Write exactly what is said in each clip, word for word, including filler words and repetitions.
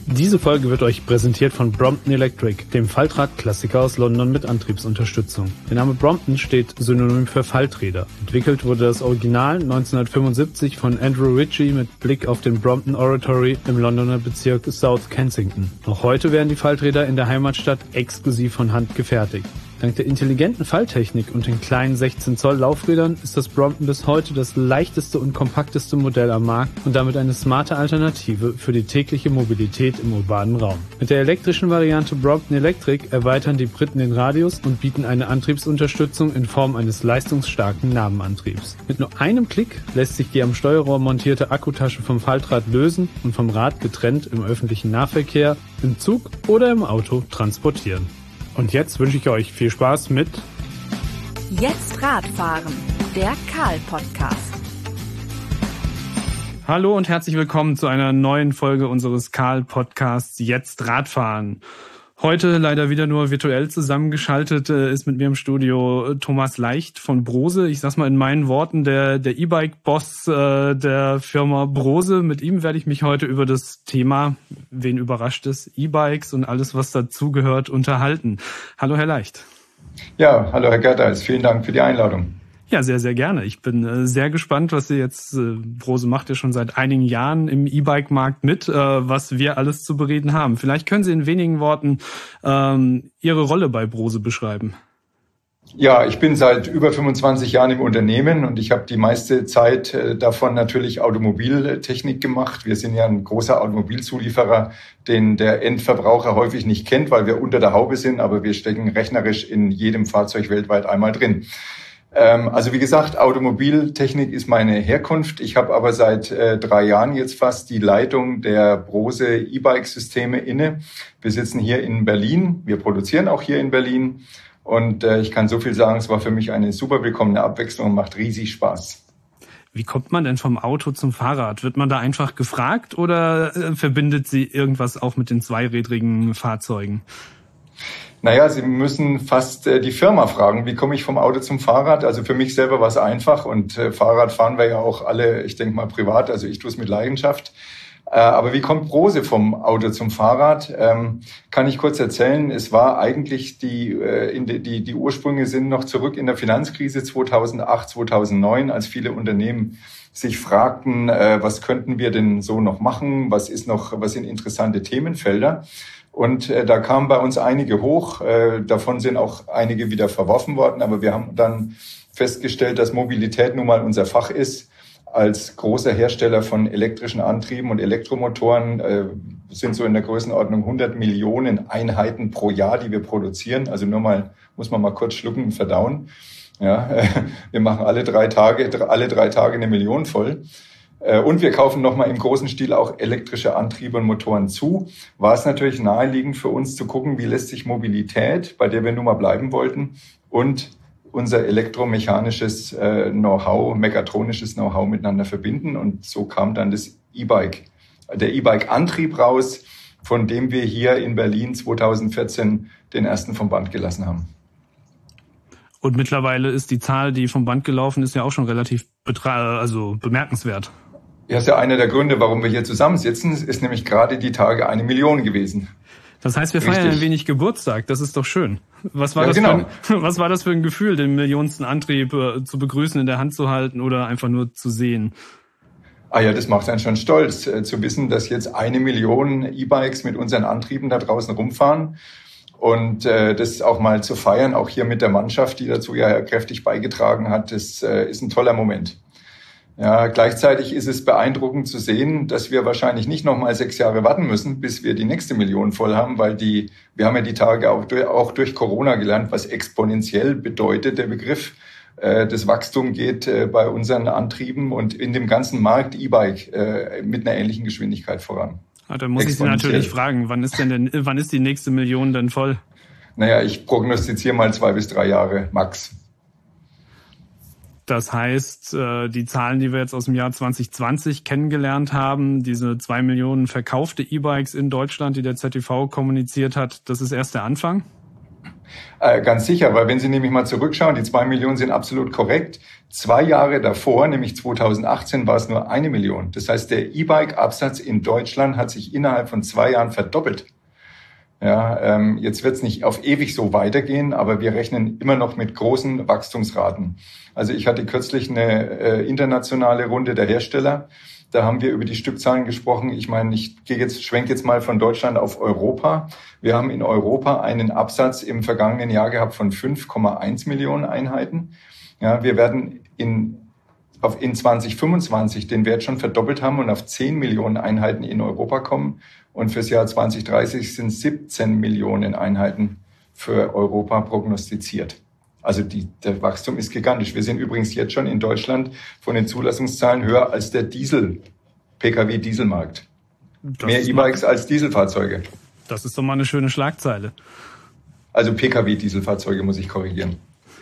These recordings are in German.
Diese Folge wird euch präsentiert von Brompton Electric, dem Faltrad-Klassiker aus London mit Antriebsunterstützung. Der Name Brompton steht synonym für Falträder. Entwickelt wurde das Original neunzehnhundertfünfundsiebzig von Andrew Ritchie mit Blick auf den Brompton Oratory im Londoner Bezirk South Kensington. Noch heute werden die Falträder in der Heimatstadt exklusiv von Hand gefertigt. Dank der intelligenten Falltechnik und den kleinen sechzehn Zoll Laufrädern ist das Brompton bis heute das leichteste und kompakteste Modell am Markt und damit eine smarte Alternative für die tägliche Mobilität im urbanen Raum. Mit der elektrischen Variante Brompton Electric erweitern die Briten den Radius und bieten eine Antriebsunterstützung in Form eines leistungsstarken Nabenantriebs. Mit nur einem Klick lässt sich die am Steuerrohr montierte Akkutasche vom Faltrad lösen und vom Rad getrennt im öffentlichen Nahverkehr, im Zug oder im Auto transportieren. Und jetzt wünsche ich euch viel Spaß mit Jetzt Radfahren, der Karl-Podcast. Hallo und herzlich willkommen zu einer neuen Folge unseres Karl-Podcasts Jetzt Radfahren. Heute leider wieder nur virtuell zusammengeschaltet ist mit mir im Studio Thomas Leicht von Brose. Ich sag's mal in meinen Worten, der der E-Bike-Boss äh, der Firma Brose. Mit ihm werde ich mich heute über das Thema, wen überrascht es, E-Bikes und alles, was dazugehört, unterhalten. Hallo Herr Leicht. Ja, hallo Herr Gerteis. Vielen Dank für die Einladung. Ja, sehr, sehr gerne. Ich bin äh, sehr gespannt, was ihr jetzt, äh, Brose macht ja schon seit einigen Jahren im E-Bike-Markt mit, äh, was wir alles zu bereden haben. Vielleicht können Sie in wenigen Worten ähm, Ihre Rolle bei Brose beschreiben. Ja, ich bin seit über fünfundzwanzig Jahren im Unternehmen und ich habe die meiste Zeit äh, davon natürlich Automobiltechnik gemacht. Wir sind ja ein großer Automobilzulieferer, den der Endverbraucher häufig nicht kennt, weil wir unter der Haube sind, aber wir stecken rechnerisch in jedem Fahrzeug weltweit einmal drin. Also wie gesagt, Automobiltechnik ist meine Herkunft. Ich habe aber seit äh, drei Jahren jetzt fast die Leitung der Brose E-Bike-Systeme inne. Wir sitzen hier in Berlin. Wir produzieren auch hier in Berlin. Und äh, ich kann so viel sagen, es war für mich eine super willkommene Abwechslung und macht riesig Spaß. Wie kommt man denn vom Auto zum Fahrrad? Wird man da einfach gefragt oder äh, verbindet Sie irgendwas auch mit den zweirädrigen Fahrzeugen? Naja, Sie müssen fast äh, die Firma fragen, wie komme ich vom Auto zum Fahrrad? Also für mich selber war es einfach und äh, Fahrrad fahren wir ja auch alle, ich denke mal privat, also ich tue es mit Leidenschaft. Äh, aber wie kommt Brose vom Auto zum Fahrrad? Ähm, kann ich kurz erzählen, es war eigentlich die, äh, in die, die, die Ursprünge sind noch zurück in der Finanzkrise zweitausendacht, zweitausendneun, als viele Unternehmen sich fragten, äh, was könnten wir denn so noch machen? Was ist noch, was sind interessante Themenfelder? Und äh, da kamen bei uns einige hoch, äh, davon sind auch einige wieder verworfen worden, aber wir haben dann festgestellt, dass Mobilität nun mal unser Fach ist. Als großer Hersteller von elektrischen Antrieben und Elektromotoren äh, sind so in der Größenordnung hundert Millionen Einheiten pro Jahr, die wir produzieren. Also nur mal, muss man mal kurz schlucken und verdauen. Ja, äh, wir machen alle drei Tage, alle drei Tage eine Million voll. Und wir kaufen nochmal im großen Stil auch elektrische Antriebe und Motoren zu. War es natürlich naheliegend für uns zu gucken, wie lässt sich Mobilität, bei der wir nun mal bleiben wollten, und unser elektromechanisches äh, Know-how, mechatronisches Know-how miteinander verbinden. Und so kam dann das E-Bike, der E-Bike-Antrieb raus, von dem wir hier in Berlin zweitausendvierzehn den ersten vom Band gelassen haben. Und mittlerweile ist die Zahl, die vom Band gelaufen ist, ja auch schon relativ betra- also bemerkenswert. Ja, ist ja einer der Gründe, warum wir hier zusammensitzen. Es ist nämlich gerade die Tage eine Million gewesen. Das heißt, wir feiern Richtig. ein wenig Geburtstag. Das ist doch schön. Was war, ja, das genau. für ein, was war das für ein Gefühl, den millionsten Antrieb äh, zu begrüßen, in der Hand zu halten oder einfach nur zu sehen? Ah ja, das macht einen schon stolz, äh, zu wissen, dass jetzt eine Million E-Bikes mit unseren Antrieben da draußen rumfahren. Und äh, das auch mal zu feiern, auch hier mit der Mannschaft, die dazu ja kräftig beigetragen hat, das äh, ist ein toller Moment. Ja, gleichzeitig ist es beeindruckend zu sehen, dass wir wahrscheinlich nicht noch mal sechs Jahre warten müssen, bis wir die nächste Million voll haben, weil die, wir haben ja die Tage auch durch, auch durch Corona gelernt, was exponentiell bedeutet, der Begriff. Äh, das Wachstum geht äh, bei unseren Antrieben und in dem ganzen Markt E-Bike äh, mit einer ähnlichen Geschwindigkeit voran. Ah, dann muss ich Sie natürlich fragen, wann ist denn, denn wann ist die nächste Million denn voll? Naja, ich prognostiziere mal zwei bis drei Jahre max. Das heißt, die Zahlen, die wir jetzt aus dem Jahr zwanzig zwanzig kennengelernt haben, diese zwei Millionen verkaufte E-Bikes in Deutschland, die der Z T V kommuniziert hat, das ist erst der Anfang? Äh, ganz sicher, weil wenn Sie nämlich mal zurückschauen, die zwei Millionen sind absolut korrekt. Zwei Jahre davor, nämlich zweitausendachtzehn, war es nur eine Million. Das heißt, der E-Bike-Absatz in Deutschland hat sich innerhalb von zwei Jahren verdoppelt. Ja, ähm, jetzt wird es nicht auf ewig so weitergehen, aber wir rechnen immer noch mit großen Wachstumsraten. Also ich hatte kürzlich eine äh, internationale Runde der Hersteller. Da haben wir über die Stückzahlen gesprochen. Ich meine, ich gehe jetzt, schwenke jetzt mal von Deutschland auf Europa. Wir haben in Europa einen Absatz im vergangenen Jahr gehabt von fünf Komma eins Millionen Einheiten. Ja, wir werden in, auf, in zwanzig fünfundzwanzig den Wert schon verdoppelt haben und auf zehn Millionen Einheiten in Europa kommen. Und fürs Jahr zwanzig dreißig sind siebzehn Millionen Einheiten für Europa prognostiziert. Also die, der Wachstum ist gigantisch. Wir sind übrigens jetzt schon in Deutschland von den Zulassungszahlen höher als der Diesel, P K W-Dieselmarkt. Mehr E-Bikes als Dieselfahrzeuge. Das ist doch mal eine schöne Schlagzeile. Also P K W-Dieselfahrzeuge muss ich korrigieren.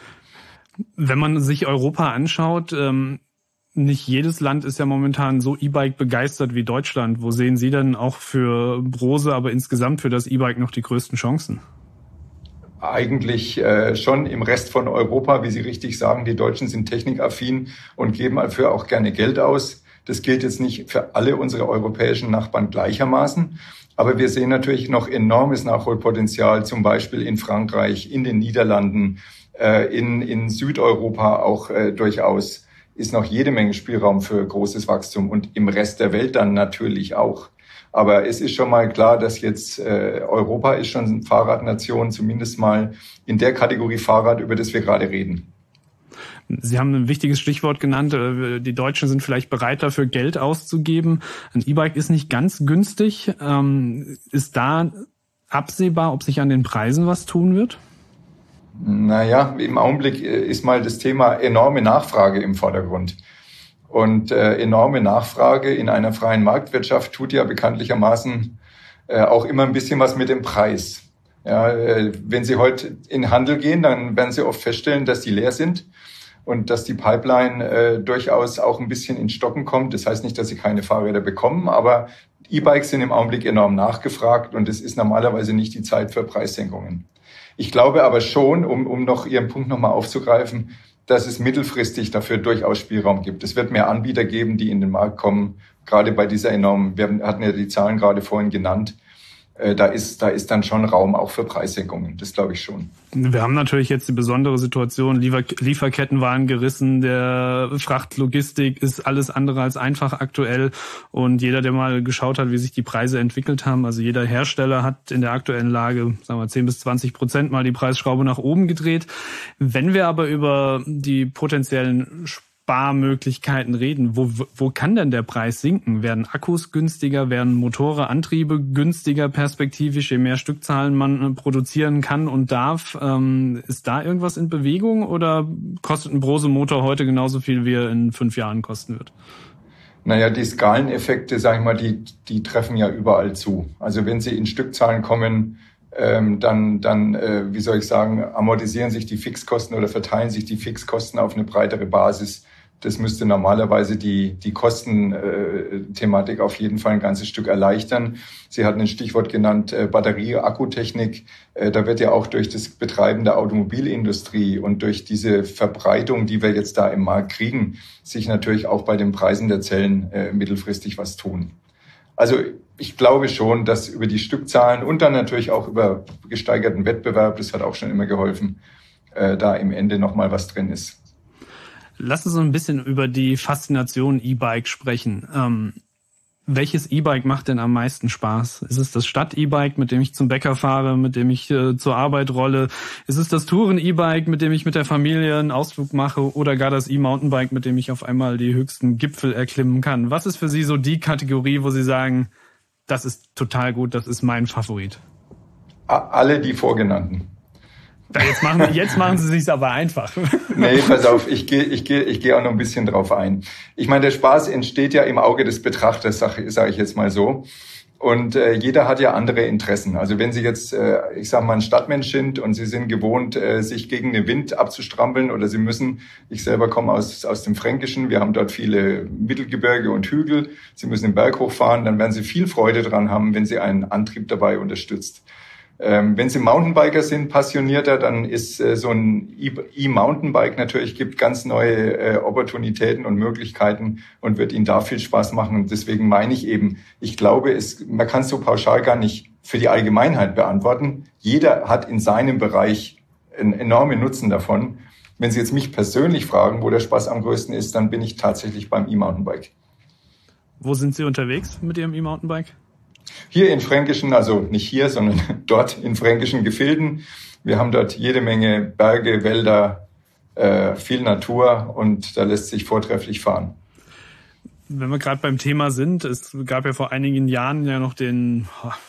Wenn man sich Europa anschaut, ähm, nicht jedes Land ist ja momentan so E-Bike begeistert wie Deutschland. Wo sehen Sie denn auch für Brose, aber insgesamt für das E-Bike noch die größten Chancen? Eigentlich äh, schon im Rest von Europa, wie Sie richtig sagen, die Deutschen sind technikaffin und geben dafür auch gerne Geld aus. Das gilt jetzt nicht für alle unsere europäischen Nachbarn gleichermaßen. Aber wir sehen natürlich noch enormes Nachholpotenzial, zum Beispiel in Frankreich, in den Niederlanden, äh, in, in Südeuropa auch äh, durchaus ist noch jede Menge Spielraum für großes Wachstum und im Rest der Welt dann natürlich auch. Aber es ist schon mal klar, dass jetzt äh, Europa ist schon Fahrradnation, zumindest mal in der Kategorie Fahrrad, über das wir gerade reden. Sie haben ein wichtiges Stichwort genannt. Die Deutschen sind vielleicht bereit dafür, Geld auszugeben. Ein E-Bike ist nicht ganz günstig. Ähm, ist da absehbar, ob sich an den Preisen was tun wird? Naja, im Augenblick ist mal das Thema enorme Nachfrage im Vordergrund. Und äh, enorme Nachfrage in einer freien Marktwirtschaft tut ja bekanntlichermaßen äh, auch immer ein bisschen was mit dem Preis. Ja, äh, wenn Sie heute in den Handel gehen, dann werden Sie oft feststellen, dass die leer sind und dass die Pipeline äh, durchaus auch ein bisschen ins Stocken kommt. Das heißt nicht, dass Sie keine Fahrräder bekommen, aber E-Bikes sind im Augenblick enorm nachgefragt und es ist normalerweise nicht die Zeit für Preissenkungen. Ich glaube aber schon, um, um noch Ihren Punkt nochmal aufzugreifen, dass es mittelfristig dafür durchaus Spielraum gibt. Es wird mehr Anbieter geben, die in den Markt kommen, gerade bei dieser enormen, wir hatten ja die Zahlen gerade vorhin genannt, äh, da ist da ist dann schon Raum auch für Preissenkungen, das glaube ich schon. Wir haben natürlich jetzt die besondere Situation, Liefer- Lieferketten waren gerissen, der Frachtlogistik ist alles andere als einfach aktuell und jeder, der mal geschaut hat, wie sich die Preise entwickelt haben, also jeder Hersteller hat in der aktuellen Lage, sagen wir zehn bis zwanzig Prozent mal die Preisschraube nach oben gedreht. Wenn wir aber über die potenziellen Sparmöglichkeiten reden, wo wo kann denn der Preis sinken? Werden Akkus günstiger, werden Motoren, Antriebe günstiger perspektivisch, je mehr Stückzahlen man produzieren kann und darf? Ähm, ist da irgendwas in Bewegung oder kostet ein Brose-Motor heute genauso viel, wie er in fünf Jahren kosten wird? Naja, die Skaleneffekte, sag ich mal, die die treffen ja überall zu. Also wenn sie in Stückzahlen kommen, ähm, dann, dann äh, wie soll ich sagen, amortisieren sich die Fixkosten oder verteilen sich die Fixkosten auf eine breitere Basis. Das müsste normalerweise die, die Kostenthematik auf jeden Fall ein ganzes Stück erleichtern. Sie hatten ein Stichwort genannt, äh, Batterie-Akkutechnik. Äh, da wird ja auch durch das Betreiben der Automobilindustrie und durch diese Verbreitung, die wir jetzt da im Markt kriegen, sich natürlich auch bei den Preisen der Zellen äh, mittelfristig was tun. Also ich glaube schon, dass über die Stückzahlen und dann natürlich auch über gesteigerten Wettbewerb, das hat auch schon immer geholfen, äh, da im Ende nochmal was drin ist. Lass uns so ein bisschen über die Faszination E-Bike sprechen. Ähm, welches E-Bike macht denn am meisten Spaß? Ist es das Stadt-E-Bike, mit dem ich zum Bäcker fahre, mit dem ich äh, zur Arbeit rolle? Ist es das Touren-E-Bike, mit dem ich mit der Familie einen Ausflug mache? Oder gar das E-Mountainbike, mit dem ich auf einmal die höchsten Gipfel erklimmen kann? Was ist für Sie so die Kategorie, wo Sie sagen, das ist total gut, das ist mein Favorit? Alle die vorgenannten. Jetzt machen, jetzt machen Sie es sich aber einfach. Nee, pass auf, ich gehe ich gehe, ich gehe auch noch ein bisschen drauf ein. Ich meine, der Spaß entsteht ja im Auge des Betrachters, sage sag ich jetzt mal so. Und äh, jeder hat ja andere Interessen. Also wenn Sie jetzt, äh, ich sage mal, ein Stadtmensch sind und Sie sind gewohnt, äh, sich gegen den Wind abzustrampeln oder Sie müssen, ich selber komme aus aus dem Fränkischen, wir haben dort viele Mittelgebirge und Hügel, Sie müssen den Berg hochfahren, dann werden Sie viel Freude dran haben, wenn Sie einen Antrieb dabei unterstützt. Ähm, wenn Sie Mountainbiker sind, passionierter, dann ist äh, so ein E-Mountainbike natürlich, gibt ganz neue äh, Opportunitäten und Möglichkeiten und wird Ihnen da viel Spaß machen. Und deswegen meine ich eben, ich glaube, es, man kann es so pauschal gar nicht für die Allgemeinheit beantworten. Jeder hat in seinem Bereich einen enormen Nutzen davon. Wenn Sie jetzt mich persönlich fragen, wo der Spaß am größten ist, dann bin ich tatsächlich beim E-Mountainbike. Wo sind Sie unterwegs mit Ihrem E-Mountainbike? Hier in fränkischen, also nicht hier, sondern dort in fränkischen Gefilden. Wir haben dort jede Menge Berge, Wälder, äh, viel Natur und da lässt sich vortrefflich fahren. Wenn wir gerade beim Thema sind, es gab ja vor einigen Jahren ja noch den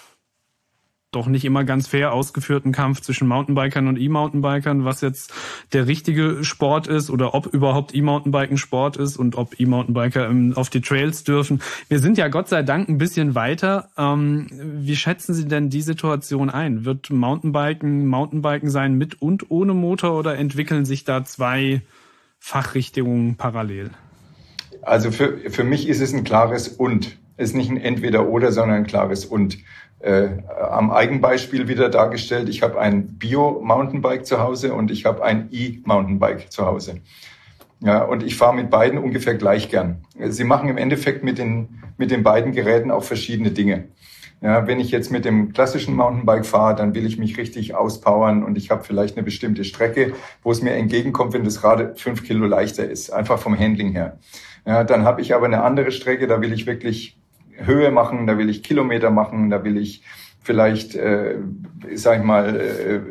doch nicht immer ganz fair ausgeführten Kampf zwischen Mountainbikern und E-Mountainbikern, was jetzt der richtige Sport ist oder ob überhaupt E-Mountainbiken Sport ist und ob E-Mountainbiker auf die Trails dürfen. Wir sind ja Gott sei Dank ein bisschen weiter. Ähm, wie schätzen Sie denn die Situation ein? Wird Mountainbiken Mountainbiken sein mit und ohne Motor oder entwickeln sich da zwei Fachrichtungen parallel? Also für, für mich ist es ein klares Und. Es ist nicht ein Entweder-Oder, sondern ein klares Und. Äh, am Eigenbeispiel wieder dargestellt, ich habe ein Bio-Mountainbike zu Hause und ich habe ein E-Mountainbike zu Hause. Ja, und ich fahre mit beiden ungefähr gleich gern. Sie machen im Endeffekt mit den, mit den beiden Geräten auch verschiedene Dinge. Ja, wenn ich jetzt mit dem klassischen Mountainbike fahre, dann will ich mich richtig auspowern und ich habe vielleicht eine bestimmte Strecke, wo es mir entgegenkommt, wenn das Rad fünf Kilo leichter ist, einfach vom Handling her. Ja, dann habe ich aber eine andere Strecke, da will ich wirklich Höhe machen, da will ich Kilometer machen, da will ich vielleicht, äh, sag ich mal, äh,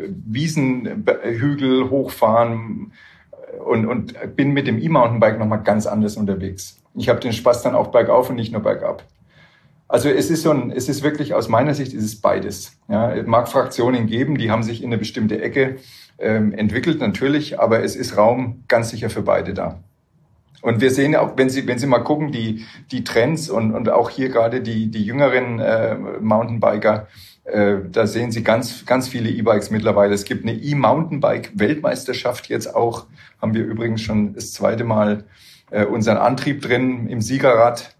Wiesenhügel hochfahren und, und bin mit dem E-Mountainbike nochmal ganz anders unterwegs. Ich habe den Spaß dann auch bergauf und nicht nur bergab. Also es ist so ein, es ist wirklich, aus meiner Sicht ist es beides. Ja, es mag Fraktionen geben, die haben sich in eine bestimmte Ecke ähm, entwickelt, natürlich, aber es ist Raum ganz sicher für beide da. Und wir sehen auch, wenn Sie, wenn Sie mal gucken, die, die Trends und, und auch hier gerade die, die jüngeren äh, Mountainbiker, äh, da sehen Sie ganz, ganz viele E-Bikes mittlerweile. Es gibt eine E-Mountainbike-Weltmeisterschaft jetzt auch, haben wir übrigens schon das zweite Mal äh, unseren Antrieb drin im Siegerrad.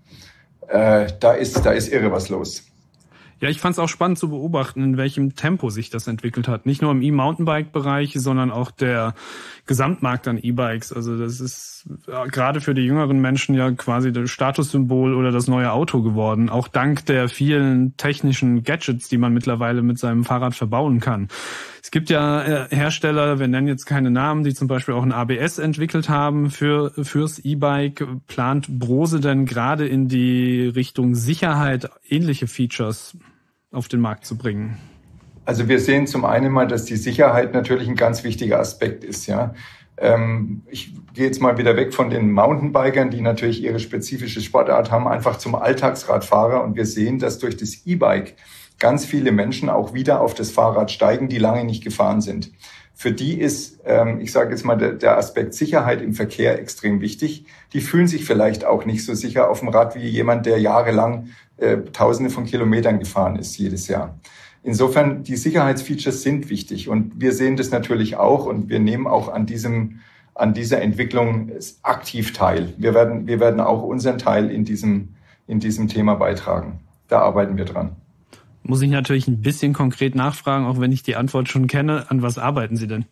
Äh, da ist, da ist irre was los. Ja, ich fand es auch spannend zu beobachten, in welchem Tempo sich das entwickelt hat. Nicht nur im E-Mountainbike-Bereich, sondern auch der Gesamtmarkt an E-Bikes. Also das ist ja, gerade für die jüngeren Menschen ja quasi das Statussymbol oder das neue Auto geworden. Auch dank der vielen technischen Gadgets, die man mittlerweile mit seinem Fahrrad verbauen kann. Es gibt ja äh, Hersteller, wir nennen jetzt keine Namen, die zum Beispiel auch ein A B S entwickelt haben für fürs E-Bike. Plant Brose denn gerade in die Richtung Sicherheit ähnliche Features auf den Markt zu bringen? Also wir sehen zum einen mal, dass die Sicherheit natürlich ein ganz wichtiger Aspekt ist. Ja, ähm, ich gehe jetzt mal wieder weg von den Mountainbikern, die natürlich ihre spezifische Sportart haben, einfach zum Alltagsradfahrer. Und wir sehen, dass durch das E-Bike ganz viele Menschen auch wieder auf das Fahrrad steigen, die lange nicht gefahren sind. Für die ist, ähm, ich sage jetzt mal, der, der Aspekt Sicherheit im Verkehr extrem wichtig. Die fühlen sich vielleicht auch nicht so sicher auf dem Rad wie jemand, der jahrelang äh, Tausende von Kilometern gefahren ist jedes Jahr. Insofern, die Sicherheitsfeatures sind wichtig und wir sehen das natürlich auch und wir nehmen auch an diesem, an dieser Entwicklung aktiv teil. Wir werden, wir werden auch unseren Teil in diesem, in diesem Thema beitragen. Da arbeiten wir dran. Muss ich natürlich ein bisschen konkret nachfragen, auch wenn ich die Antwort schon kenne. An was arbeiten Sie denn?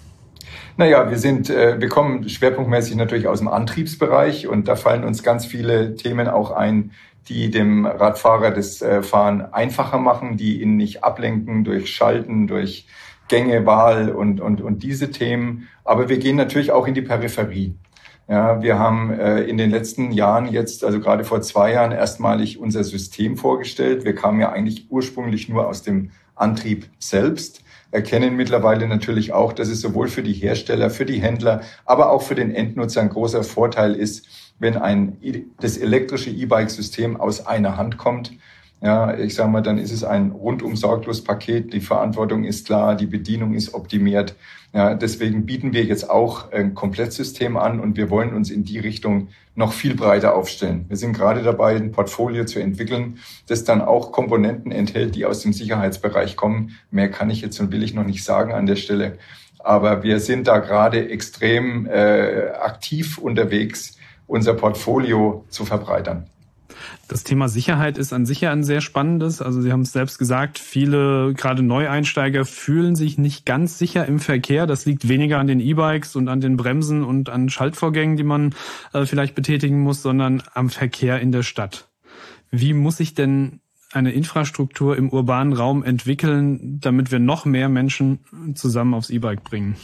Naja, wir sind, äh, wir kommen schwerpunktmäßig natürlich aus dem Antriebsbereich und da fallen uns ganz viele Themen auch ein, die dem Radfahrer das äh, Fahren einfacher machen, die ihn nicht ablenken durch Schalten, durch Gängewahl und, und, und diese Themen. Aber wir gehen natürlich auch in die Peripherie. Ja, wir haben äh, in den letzten Jahren jetzt, also gerade vor zwei Jahren, erstmalig unser System vorgestellt. Wir kamen ja eigentlich ursprünglich nur aus dem Antrieb selbst, erkennen mittlerweile natürlich auch, dass es sowohl für die Hersteller, für die Händler, aber auch für den Endnutzer ein großer Vorteil ist, wenn ein das elektrische E-Bike-System aus einer Hand kommt. Ja, ich sage mal, dann ist es ein rundum sorglos Paket. Die Verantwortung ist klar, die Bedienung ist optimiert. Ja, deswegen bieten wir jetzt auch ein Komplettsystem an und wir wollen uns in die Richtung noch viel breiter aufstellen. Wir sind gerade dabei, ein Portfolio zu entwickeln, das dann auch Komponenten enthält, die aus dem Sicherheitsbereich kommen. Mehr kann ich jetzt und will ich noch nicht sagen an der Stelle. Aber wir sind da gerade extrem äh, aktiv unterwegs, unser Portfolio zu verbreitern. Das Thema Sicherheit ist an sich ja ein sehr spannendes. Also Sie haben es selbst gesagt, viele, gerade Neueinsteiger, fühlen sich nicht ganz sicher im Verkehr. Das liegt weniger an den E-Bikes und an den Bremsen und an Schaltvorgängen, die man äh, vielleicht betätigen muss, sondern am Verkehr in der Stadt. Wie muss sich denn eine Infrastruktur im urbanen Raum entwickeln, damit wir noch mehr Menschen zusammen aufs E-Bike bringen?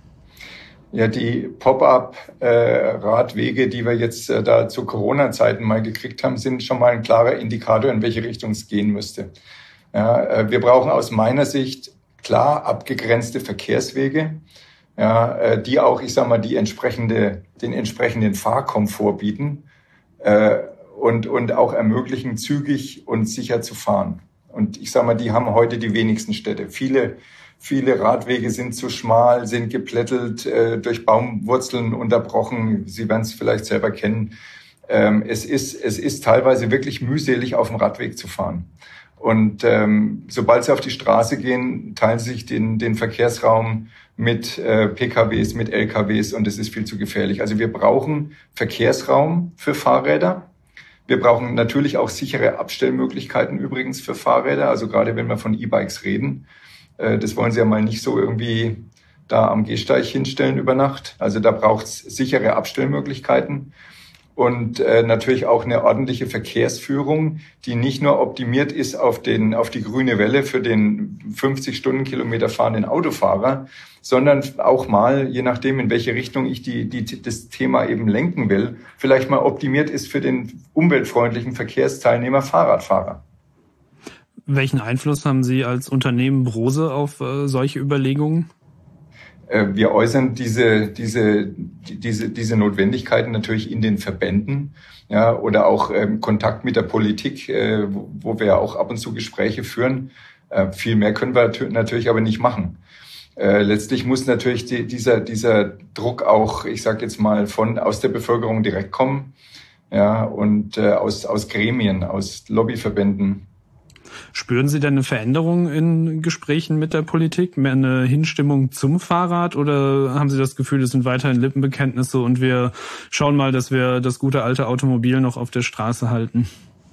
Ja, die Pop-up-Radwege, äh, die wir jetzt äh, da zu Corona-Zeiten mal gekriegt haben, sind schon mal ein klarer Indikator, in welche Richtung es gehen müsste. Ja, äh, wir brauchen aus meiner Sicht klar abgegrenzte Verkehrswege, ja, äh, die auch, ich sag mal, die entsprechende, den entsprechenden Fahrkomfort bieten äh, und und auch ermöglichen, zügig und sicher zu fahren. Und ich sag mal, die haben heute die wenigsten Städte. Viele Viele Radwege sind zu schmal, sind geplättelt, äh, durch Baumwurzeln unterbrochen. Sie werden es vielleicht selber kennen. Ähm, es ist, es ist teilweise wirklich mühselig, auf dem Radweg zu fahren. Und ähm, sobald Sie auf die Straße gehen, teilen Sie sich den, den Verkehrsraum mit äh, P K Ws, mit L K Ws und es ist viel zu gefährlich. Also wir brauchen Verkehrsraum für Fahrräder. Wir brauchen natürlich auch sichere Abstellmöglichkeiten übrigens für Fahrräder, also gerade wenn wir von E-Bikes reden. Das wollen Sie ja mal nicht so irgendwie da am Gehsteig hinstellen über Nacht. Also da braucht es sichere Abstellmöglichkeiten und äh, natürlich auch eine ordentliche Verkehrsführung, die nicht nur optimiert ist auf den auf die grüne Welle für den fünfzig Stundenkilometer fahrenden Autofahrer, sondern auch mal, je nachdem, in welche Richtung ich die, die das Thema eben lenken will, vielleicht mal optimiert ist für den umweltfreundlichen Verkehrsteilnehmer Fahrradfahrer. Welchen Einfluss haben Sie als Unternehmen Brose auf äh, solche Überlegungen? Äh, wir äußern diese, diese, diese, diese Notwendigkeiten natürlich in den Verbänden, ja, oder auch ähm, Kontakt mit der Politik, äh, wo, wo wir ja auch ab und zu Gespräche führen. Äh, viel mehr können wir natürlich aber nicht machen. Äh, letztlich muss natürlich die, dieser, dieser Druck auch, ich sage jetzt mal, von aus der Bevölkerung direkt kommen, ja, und äh, aus, aus Gremien, aus Lobbyverbänden. Spüren Sie denn eine Veränderung in Gesprächen mit der Politik, mehr eine Hinstimmung zum Fahrrad, oder haben Sie das Gefühl, es sind weiterhin Lippenbekenntnisse und wir schauen mal, dass wir das gute alte Automobil noch auf der Straße halten?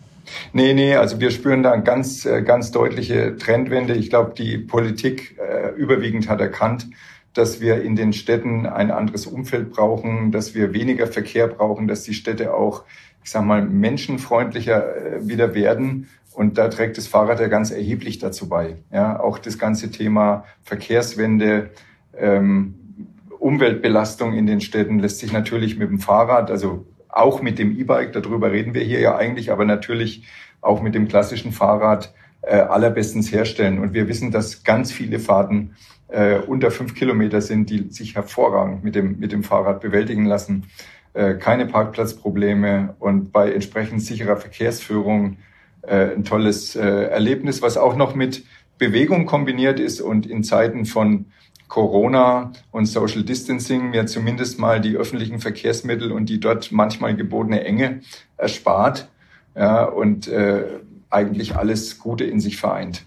Nee, nee, also wir spüren da eine ganz, ganz deutliche Trendwende. Ich glaube, die Politik äh, überwiegend hat erkannt, dass wir in den Städten ein anderes Umfeld brauchen, dass wir weniger Verkehr brauchen, dass die Städte auch, ich sag mal, menschenfreundlicher äh, wieder werden. Und da trägt das Fahrrad ja ganz erheblich dazu bei. Ja, auch das ganze Thema Verkehrswende, ähm, Umweltbelastung in den Städten lässt sich natürlich mit dem Fahrrad, also auch mit dem E-Bike, darüber reden wir hier ja eigentlich, aber natürlich auch mit dem klassischen Fahrrad äh, allerbestens herstellen. Und wir wissen, dass ganz viele Fahrten äh, unter fünf Kilometer sind, die sich hervorragend mit dem, mit dem Fahrrad bewältigen lassen. Äh, keine Parkplatzprobleme und bei entsprechend sicherer Verkehrsführung ein tolles äh, Erlebnis, was auch noch mit Bewegung kombiniert ist und in Zeiten von Corona und Social Distancing mir zumindest mal die öffentlichen Verkehrsmittel und die dort manchmal gebotene Enge erspart, ja, und äh, eigentlich alles Gute in sich vereint.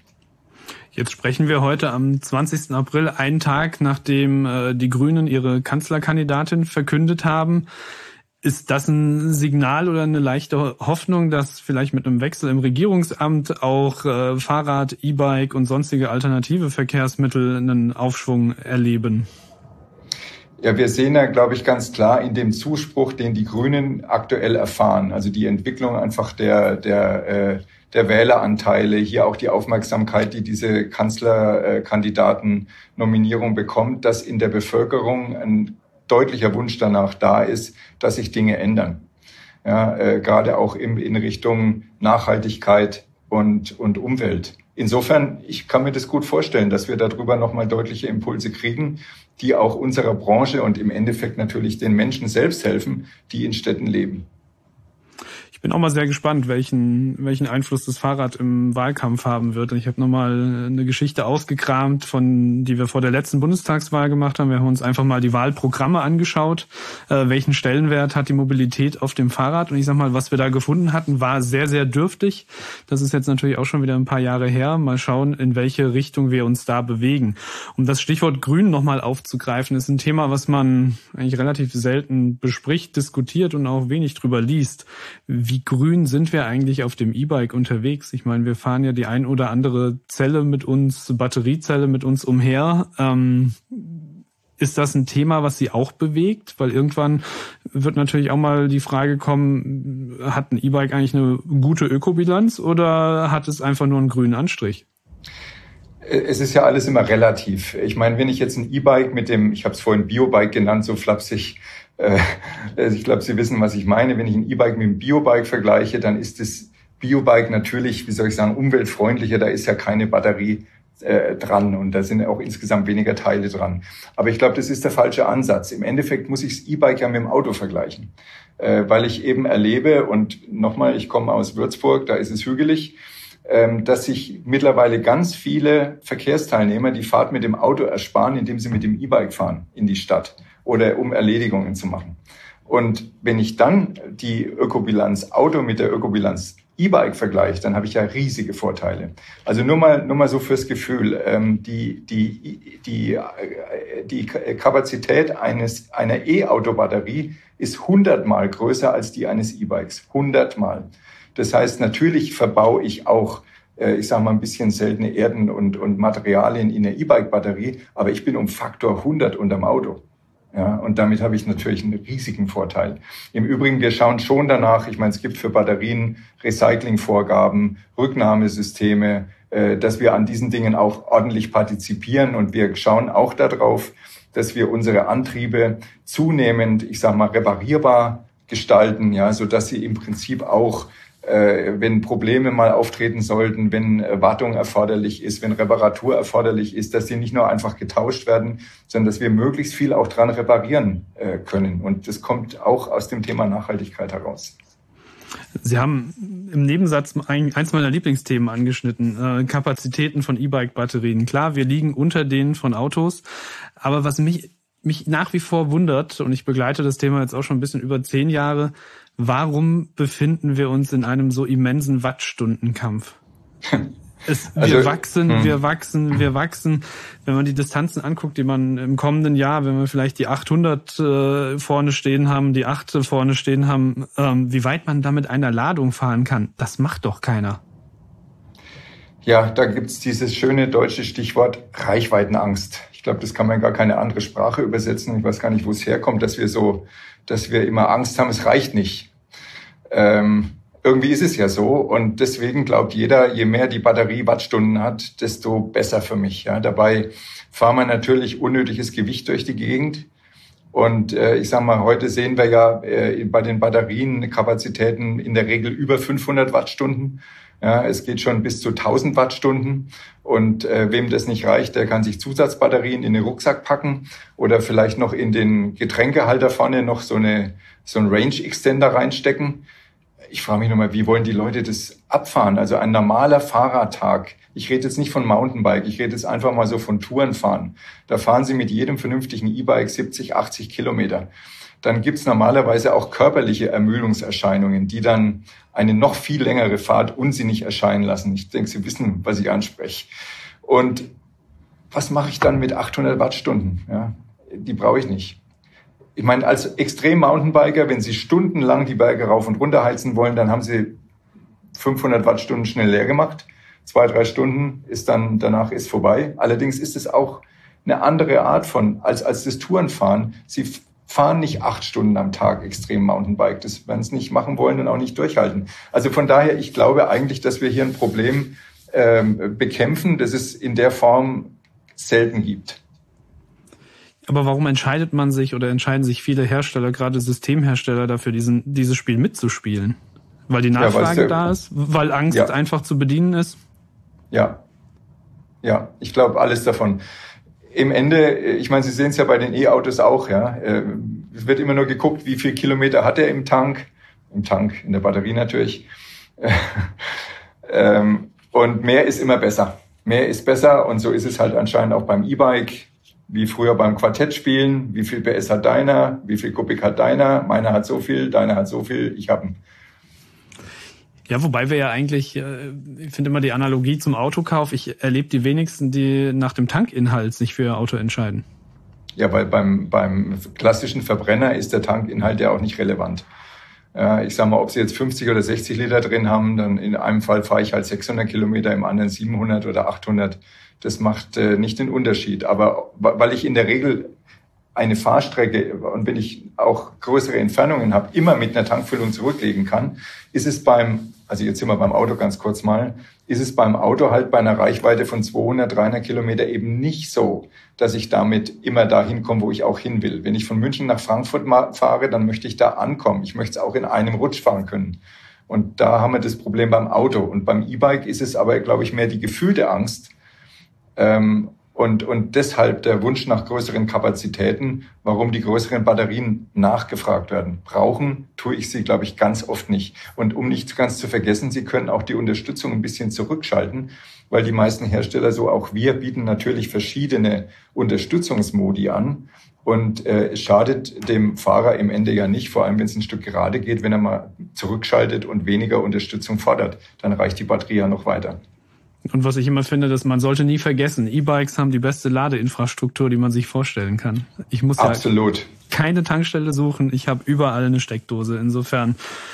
Jetzt sprechen wir heute am zwanzigsten April, einen Tag nachdem äh, die Grünen ihre Kanzlerkandidatin verkündet haben. Ist das ein Signal oder eine leichte Hoffnung, dass vielleicht mit einem Wechsel im Regierungsamt auch äh, Fahrrad, E-Bike und sonstige alternative Verkehrsmittel einen Aufschwung erleben? Ja, wir sehen ja, glaube ich, ganz klar in dem Zuspruch, den die Grünen aktuell erfahren. Also die Entwicklung einfach der der äh, der Wähleranteile, hier auch die Aufmerksamkeit, die diese Kanzlerkandidaten-Nominierung bekommt, dass in der Bevölkerung ein deutlicher Wunsch danach da ist, dass sich Dinge ändern. Ja, äh, gerade auch im, in Richtung Nachhaltigkeit und, und Umwelt. Insofern, ich kann mir das gut vorstellen, dass wir darüber nochmal deutliche Impulse kriegen, die auch unserer Branche und im Endeffekt natürlich den Menschen selbst helfen, die in Städten leben. Ich bin auch mal sehr gespannt, welchen welchen Einfluss das Fahrrad im Wahlkampf haben wird. Ich habe nochmal eine Geschichte ausgekramt, von die wir vor der letzten Bundestagswahl gemacht haben. Wir haben uns einfach mal die Wahlprogramme angeschaut. Äh, welchen Stellenwert hat die Mobilität auf dem Fahrrad? Und ich sag mal, was wir da gefunden hatten, war sehr, sehr dürftig. Das ist jetzt natürlich auch schon wieder ein paar Jahre her. Mal schauen, in welche Richtung wir uns da bewegen. Um das Stichwort Grün nochmal aufzugreifen, ist ein Thema, was man eigentlich relativ selten bespricht, diskutiert und auch wenig drüber liest. Wie grün sind wir eigentlich auf dem E-Bike unterwegs? Ich meine, wir fahren ja die ein oder andere Zelle mit uns, Batteriezelle mit uns umher. Ähm, ist das ein Thema, was Sie auch bewegt? Weil irgendwann wird natürlich auch mal die Frage kommen, hat ein E-Bike eigentlich eine gute Ökobilanz oder hat es einfach nur einen grünen Anstrich? Es ist ja alles immer relativ. Ich meine, wenn ich jetzt ein E-Bike mit dem, ich habe es vorhin Biobike genannt, so flapsig, äh, ich glaube, Sie wissen, was ich meine. Wenn ich ein E-Bike mit einem Biobike vergleiche, dann ist das Biobike natürlich, wie soll ich sagen, umweltfreundlicher. Da ist ja keine Batterie äh, dran und da sind auch insgesamt weniger Teile dran. Aber ich glaube, das ist der falsche Ansatz. Im Endeffekt muss ich das E-Bike ja mit dem Auto vergleichen, äh, weil ich eben erlebe, und nochmal, ich komme aus Würzburg, da ist es hügelig, dass sich mittlerweile ganz viele Verkehrsteilnehmer die Fahrt mit dem Auto ersparen, indem sie mit dem E-Bike fahren in die Stadt oder um Erledigungen zu machen. Und wenn ich dann die Ökobilanz Auto mit der Ökobilanz E-Bike vergleiche, dann habe ich ja riesige Vorteile. Also nur mal, nur mal so fürs Gefühl, die, die, die, die Kapazität eines, einer E-Auto-Batterie ist hundertmal größer als die eines E-Bikes. hundertmal. Das heißt, natürlich verbaue ich auch, äh, ich sage mal, ein bisschen seltene Erden und, und Materialien in der E-Bike-Batterie, aber ich bin um Faktor hundert unterm Auto. Ja, und damit habe ich natürlich einen riesigen Vorteil. Im Übrigen, wir schauen schon danach, ich meine, es gibt für Batterien Recyclingvorgaben, Rücknahmesysteme, äh, dass wir an diesen Dingen auch ordentlich partizipieren, und wir schauen auch darauf, dass wir unsere Antriebe zunehmend, ich sage mal, reparierbar gestalten, ja, so dass sie im Prinzip auch, äh, wenn Probleme mal auftreten sollten, wenn äh, Wartung erforderlich ist, wenn Reparatur erforderlich ist, dass sie nicht nur einfach getauscht werden, sondern dass wir möglichst viel auch dran reparieren äh, können. Und das kommt auch aus dem Thema Nachhaltigkeit heraus. Sie haben im Nebensatz eins meiner Lieblingsthemen angeschnitten, äh, Kapazitäten von E-Bike-Batterien. Klar, wir liegen unter denen von Autos, aber was mich mich nach wie vor wundert, und ich begleite das Thema jetzt auch schon ein bisschen über zehn Jahre, warum befinden wir uns in einem so immensen Wattstundenkampf? Es, wir also, wachsen, hm. wir wachsen, wir wachsen. Wenn man die Distanzen anguckt, die man im kommenden Jahr, wenn wir vielleicht die achthundert äh, vorne stehen haben, die acht vorne stehen haben, ähm, wie weit man da mit einer Ladung fahren kann, das macht doch keiner. Ja, da gibt's dieses schöne deutsche Stichwort Reichweitenangst. Ich glaube, das kann man in gar keine andere Sprache übersetzen. Ich weiß gar nicht, wo es herkommt, dass wir so, dass wir immer Angst haben, es reicht nicht. Ähm, irgendwie ist es ja so, und deswegen glaubt jeder, je mehr die Batterie Wattstunden hat, desto besser für mich. Ja, dabei fahren wir natürlich unnötiges Gewicht durch die Gegend. Und äh, ich sage mal, heute sehen wir ja äh, bei den Batterien Kapazitäten in der Regel über fünfhundert Wattstunden. Ja, es geht schon bis zu tausend Wattstunden. Und äh, wem das nicht reicht, der kann sich Zusatzbatterien in den Rucksack packen oder vielleicht noch in den Getränkehalter vorne noch so eine so ein Range Extender reinstecken. Ich frage mich nochmal, wie wollen die Leute das abfahren? Also ein normaler Fahrradtag. Ich rede jetzt nicht von Mountainbike, ich rede jetzt einfach mal so von Tourenfahren. Da fahren sie mit jedem vernünftigen E-Bike siebzig, achtzig Kilometer. Dann gibt's normalerweise auch körperliche Ermüdungserscheinungen, die dann eine noch viel längere Fahrt unsinnig erscheinen lassen. Ich denke, Sie wissen, was ich anspreche. Und was mache ich dann mit achthundert Wattstunden? Ja, die brauche ich nicht. Ich meine, als Extrem-Mountainbiker, wenn Sie stundenlang die Berge rauf und runter heizen wollen, dann haben Sie fünfhundert Wattstunden schnell leer gemacht. Zwei, drei Stunden ist dann, danach ist vorbei. Allerdings ist es auch eine andere Art von, als, als das Tourenfahren. Sie fahren nicht acht Stunden am Tag extrem Mountainbike. Das werden sie nicht machen wollen und auch nicht durchhalten. Also von daher, ich glaube eigentlich, dass wir hier ein Problem ähm, bekämpfen, das es in der Form selten gibt. Aber warum entscheidet man sich oder entscheiden sich viele Hersteller, gerade Systemhersteller, dafür, diesen, dieses Spiel mitzuspielen? Weil die Nachfrage ja, da ist? Weil Angst ja. einfach zu bedienen ist? Ja, ja, ich glaube alles davon. Im Ende, ich meine, Sie sehen es ja bei den E-Autos auch, ja. Es wird immer nur geguckt, wie viel Kilometer hat er im Tank, im Tank, in der Batterie natürlich. Und mehr ist immer besser. Mehr ist besser, und so ist es halt anscheinend auch beim E-Bike, wie früher beim Quartettspielen. Wie viel P S hat deiner? Wie viel Kubik hat deiner? Meiner hat so viel, deiner hat so viel, ich habe ihn. Ja, wobei wir ja eigentlich, ich finde immer die Analogie zum Autokauf, ich erlebe die wenigsten, die nach dem Tankinhalt sich für ihr Auto entscheiden. Ja, weil beim, beim klassischen Verbrenner ist der Tankinhalt ja auch nicht relevant. Ja, ich sage mal, ob sie jetzt fünfzig oder sechzig Liter drin haben, dann in einem Fall fahre ich halt sechshundert Kilometer, im anderen siebenhundert oder achthundert. Das macht äh, nicht den Unterschied. Aber weil ich in der Regel eine Fahrstrecke und wenn ich auch größere Entfernungen habe, immer mit einer Tankfüllung zurücklegen kann, ist es beim, also jetzt sind wir beim Auto ganz kurz mal, ist es beim Auto halt bei einer Reichweite von zweihundert, dreihundert Kilometer eben nicht so, dass ich damit immer dahin komme, wo ich auch hin will. Wenn ich von München nach Frankfurt fahre, dann möchte ich da ankommen. Ich möchte es auch in einem Rutsch fahren können. Und da haben wir das Problem beim Auto. Und beim E-Bike ist es aber, glaube ich, mehr die gefühlte Angst, ähm, Und, und deshalb der Wunsch nach größeren Kapazitäten, warum die größeren Batterien nachgefragt werden. Brauchen tue ich sie, glaube ich, ganz oft nicht. Und um nicht ganz zu vergessen, Sie können auch die Unterstützung ein bisschen zurückschalten, weil die meisten Hersteller, so auch wir, bieten natürlich verschiedene Unterstützungsmodi an. Und äh, es schadet dem Fahrer im Ende ja nicht, vor allem wenn es ein Stück gerade geht, wenn er mal zurückschaltet und weniger Unterstützung fordert. Dann reicht die Batterie ja noch weiter. Und was ich immer finde, dass man sollte nie vergessen, E-Bikes haben die beste Ladeinfrastruktur, die man sich vorstellen kann. Ich muss Absolut. ja keine Tankstelle suchen, ich habe überall eine Steckdose. Insofern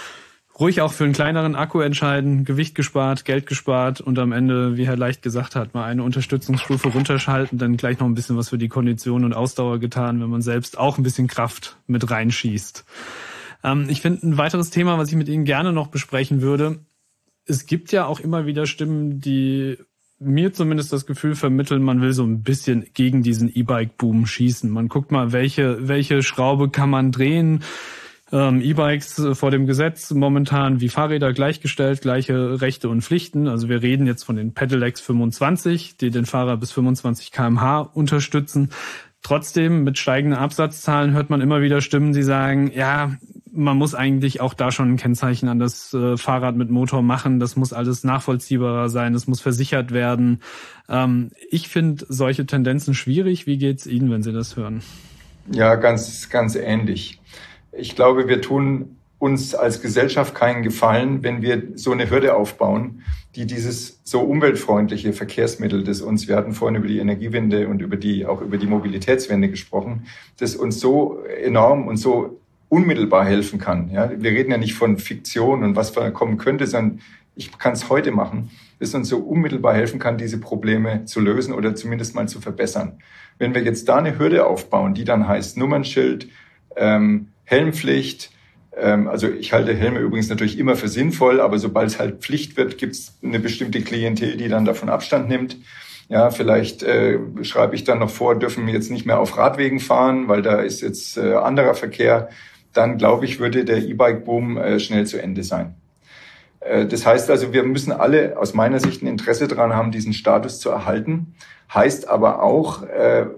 ruhig auch für einen kleineren Akku entscheiden, Gewicht gespart, Geld gespart und am Ende, wie Herr Leicht gesagt hat, mal eine Unterstützungsstufe runterschalten, dann gleich noch ein bisschen was für die Kondition und Ausdauer getan, wenn man selbst auch ein bisschen Kraft mit reinschießt. Ähm, ich finde ein weiteres Thema, was ich mit Ihnen gerne noch besprechen würde: Es gibt ja auch immer wieder Stimmen, die mir zumindest das Gefühl vermitteln, man will so ein bisschen gegen diesen E-Bike-Boom schießen. Man guckt mal, welche welche Schraube kann man drehen. Ähm, E-Bikes vor dem Gesetz momentan wie Fahrräder gleichgestellt, gleiche Rechte und Pflichten. Also wir reden jetzt von den Pedelecs fünfundzwanzig, die den Fahrer bis fünfundzwanzig Kilometer pro Stunde unterstützen. Trotzdem, mit steigenden Absatzzahlen hört man immer wieder Stimmen, die sagen, ja, man muss eigentlich auch da schon ein Kennzeichen an das äh, Fahrrad mit Motor machen. Das muss alles nachvollziehbarer sein, das muss versichert werden. Ähm, ich finde solche Tendenzen schwierig. Wie geht's Ihnen, wenn Sie das hören? Ja, ganz, ganz ähnlich. Ich glaube, wir tun uns als Gesellschaft keinen Gefallen, wenn wir so eine Hürde aufbauen, die dieses so umweltfreundliche Verkehrsmittel, das uns, wir hatten vorhin über die Energiewende und über die, auch über die Mobilitätswende gesprochen, das uns so enorm und so unmittelbar helfen kann. Ja, wir reden ja nicht von Fiktion und was kommen könnte, sondern ich kann es heute machen, das uns so unmittelbar helfen kann, diese Probleme zu lösen oder zumindest mal zu verbessern. Wenn wir jetzt da eine Hürde aufbauen, die dann heißt Nummernschild, ähm, Helmpflicht, ähm, also ich halte Helme übrigens natürlich immer für sinnvoll, aber sobald es halt Pflicht wird, gibt es eine bestimmte Klientel, die dann davon Abstand nimmt. Ja, vielleicht äh, schreibe ich dann noch vor, dürfen wir jetzt nicht mehr auf Radwegen fahren, weil da ist jetzt äh, anderer Verkehr. Dann, glaube ich, würde der E-Bike-Boom äh, schnell zu Ende sein. Äh, das heißt also, wir müssen alle aus meiner Sicht ein Interesse daran haben, diesen Status zu erhalten. Heißt aber auch äh,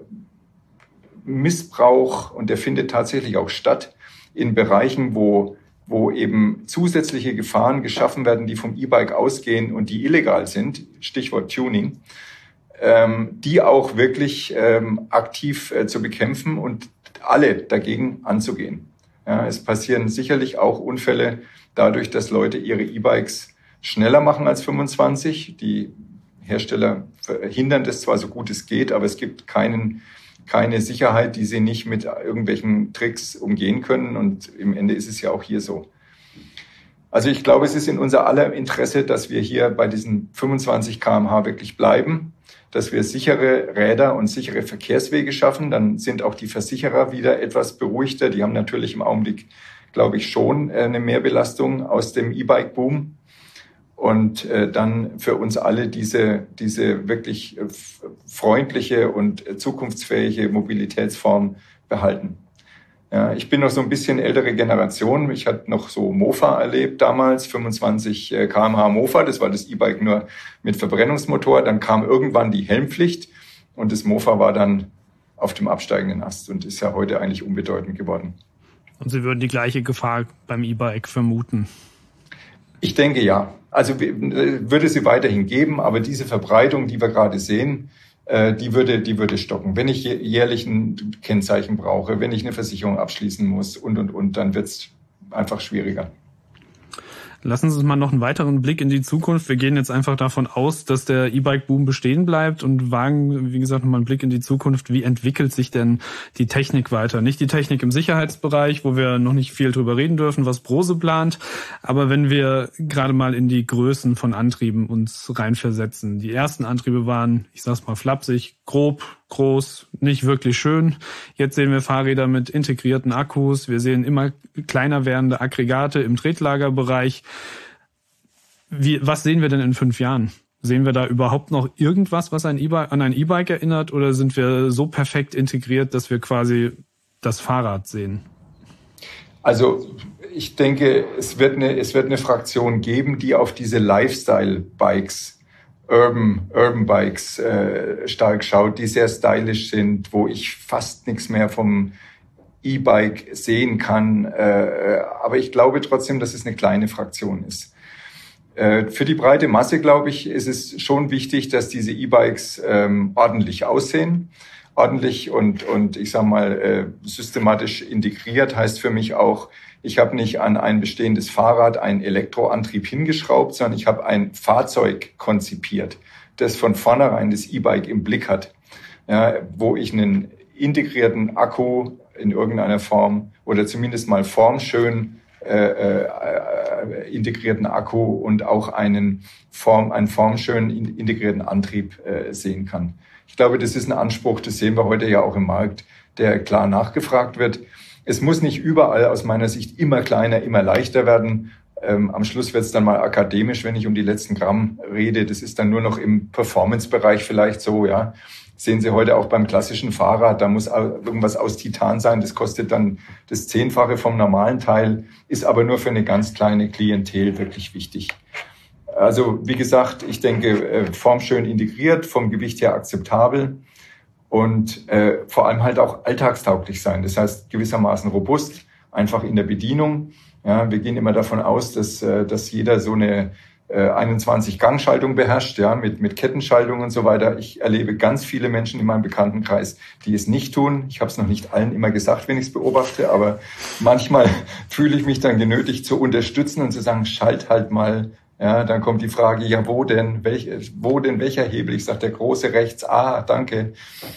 Missbrauch, und der findet tatsächlich auch statt, in Bereichen, wo, wo eben zusätzliche Gefahren geschaffen werden, die vom E-Bike ausgehen und die illegal sind, Stichwort Tuning, ähm, die auch wirklich ähm, aktiv äh, zu bekämpfen und alle dagegen anzugehen. Ja, es passieren sicherlich auch Unfälle dadurch, dass Leute ihre E-Bikes schneller machen als fünfundzwanzig. Die Hersteller verhindern das zwar so gut es geht, aber es gibt keinen, keine Sicherheit, die sie nicht mit irgendwelchen Tricks umgehen können. Und im Ende ist es ja auch hier so. Also ich glaube, es ist in unser aller Interesse, dass wir hier bei diesen fünfundzwanzig Kilometer pro Stunde wirklich bleiben, dass wir sichere Räder und sichere Verkehrswege schaffen. Dann sind auch die Versicherer wieder etwas beruhigter. Die haben natürlich im Augenblick, glaube ich, schon eine Mehrbelastung aus dem E-Bike-Boom. Und äh, dann für uns alle diese, diese wirklich äh, freundliche und äh, zukunftsfähige Mobilitätsform behalten. Ja, ich bin noch so ein bisschen ältere Generation. Ich hatte noch so Mofa erlebt damals, fünfundzwanzig Kilometer pro Stunde Mofa. Das war das E-Bike nur mit Verbrennungsmotor. Dann kam irgendwann die Helmpflicht und das Mofa war dann auf dem absteigenden Ast und ist ja heute eigentlich unbedeutend geworden. Und Sie würden die gleiche Gefahr beim E-Bike vermuten? Ich denke ja. Also würde sie weiterhin geben, aber diese Verbreitung, die wir gerade sehen, die würde, die würde stocken. Wenn ich jährlich ein Kennzeichen brauche, wenn ich eine Versicherung abschließen muss und, und, und, dann wird es einfach schwieriger. Lassen Sie uns mal noch einen weiteren Blick in die Zukunft. Wir gehen jetzt einfach davon aus, dass der E-Bike-Boom bestehen bleibt und wagen, wie gesagt, nochmal einen Blick in die Zukunft. Wie entwickelt sich denn die Technik weiter? Nicht die Technik im Sicherheitsbereich, wo wir noch nicht viel drüber reden dürfen, was Brose plant. Aber wenn wir gerade mal in die Größen von Antrieben uns reinversetzen. Die ersten Antriebe waren, ich sag's mal flapsig, grob, groß, nicht wirklich schön. Jetzt sehen wir Fahrräder mit integrierten Akkus. Wir sehen immer kleiner werdende Aggregate im Tretlagerbereich. Wie, was sehen wir denn in fünf Jahren? Sehen wir da überhaupt noch irgendwas, was ein E-Bike, an ein E-Bike erinnert? Oder sind wir so perfekt integriert, dass wir quasi das Fahrrad sehen? Also ich denke, es wird eine, es wird eine Fraktion geben, die auf diese Lifestyle-Bikes Urban, Urban Bikes äh, stark schaut, die sehr stylisch sind, wo ich fast nichts mehr vom E-Bike sehen kann. Äh, aber ich glaube trotzdem, dass es eine kleine Fraktion ist. Äh, für die breite Masse, glaube ich, ist es schon wichtig, dass diese E-Bikes ähm, ordentlich aussehen. Ordentlich und, und ich sag mal, äh, systematisch integriert heißt für mich auch, ich habe nicht an ein bestehendes Fahrrad einen Elektroantrieb hingeschraubt, sondern ich habe ein Fahrzeug konzipiert, das von vornherein das E-Bike im Blick hat, ja, wo ich einen integrierten Akku in irgendeiner Form oder zumindest mal formschön äh, äh, integrierten Akku und auch einen, Form, einen formschön integrierten Antrieb äh, sehen kann. Ich glaube, das ist ein Anspruch, das sehen wir heute ja auch im Markt, der klar nachgefragt wird. Es muss nicht überall aus meiner Sicht immer kleiner, immer leichter werden. Ähm, am Schluss wird es dann mal akademisch, wenn ich um die letzten Gramm rede. Das ist dann nur noch im Performance-Bereich vielleicht so, ja. Sehen Sie heute auch beim klassischen Fahrrad, da muss irgendwas aus Titan sein. Das kostet dann das Zehnfache vom normalen Teil, ist aber nur für eine ganz kleine Klientel wirklich wichtig. Also wie gesagt, ich denke, formschön integriert, vom Gewicht her akzeptabel. Und äh, vor allem halt auch alltagstauglich sein. Das heißt gewissermaßen robust, einfach in der Bedienung. Ja, wir gehen immer davon aus, dass, äh, dass jeder so eine äh, einundzwanzig-Gang-Schaltung beherrscht, ja, mit, mit Kettenschaltung und so weiter. Ich erlebe ganz viele Menschen in meinem Bekanntenkreis, die es nicht tun. Ich habe es noch nicht allen immer gesagt, wenn ich es beobachte, aber manchmal fühle ich mich dann genötigt zu unterstützen und zu sagen, schalt halt mal. Ja, dann kommt die Frage, ja, wo denn, welch, wo denn welcher Hebel? Ich sage, der große rechts, ah, danke.